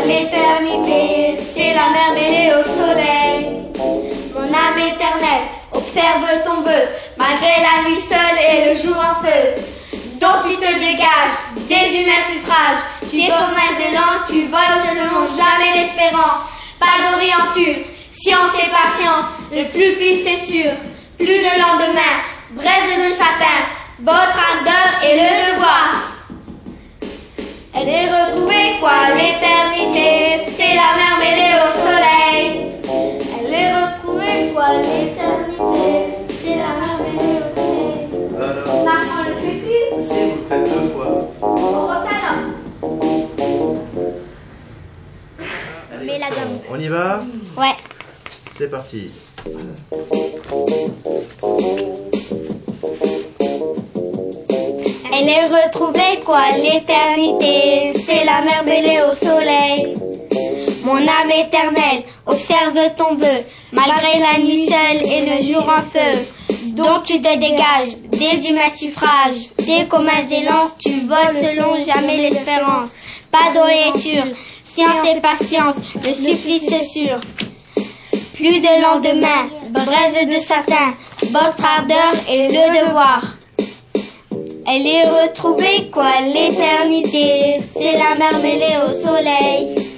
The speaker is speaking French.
l'éternité, c'est la mer mêlée au soleil. Mon âme éternelle, observe ton vœu, malgré la nuit seule et le jour en feu. Donc tu te dégages, des humains suffrages, tu es comme un zélan, tu voles selon jamais l'espérance. Pas d'orienture, science et patience, le supplice est sûr, plus de lendemain, braise de satin, votre ardeur et le devoir. Elle est retrouvée quoi l'éternité, c'est la mer mêlée au soleil. Elle est retrouvée quoi l'éternité, c'est la mer mêlée au soleil. Voilà. Marchand le fait plus. Si vous le faites 2 fois. On refait alors. Allez, Mais la gomme. on y va? Ouais. C'est parti. Elle est retrouvée quoi l'éternité, c'est la mer mêlée au soleil. Mon âme éternelle, observe ton vœu, malgré la nuit seule et le jour en feu. Donc tu te dégages, des humains suffrages, des comme un zélan, tu voles selon jamais l'espérance. Pas d'orienture, science et patience, le supplice est sûr. Plus de lendemain, braise de satin, votre ardeur et le devoir. Elle est retrouvée quoi l'éternité, c'est la mer mêlée au soleil.